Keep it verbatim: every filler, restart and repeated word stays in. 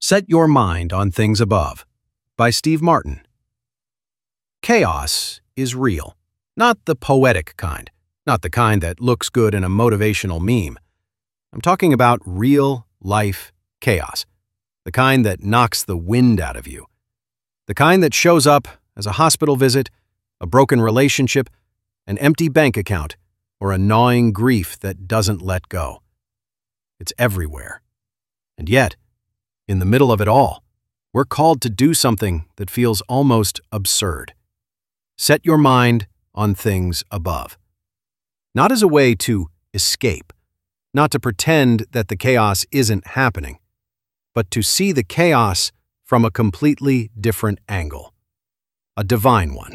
Set Your Mind on Things Above by Steve Martin. Chaos is real, not the poetic kind, not the kind that looks good in a motivational meme. I'm talking about real-life chaos, the kind that knocks the wind out of you, the kind that shows up as a hospital visit, a broken relationship, an empty bank account, or a gnawing grief that doesn't let go. It's everywhere. And yet, in the middle of it all, we're called to do something that feels almost absurd. Set your mind on things above. Not as a way to escape, not to pretend that the chaos isn't happening, but to see the chaos from a completely different angle, a divine one.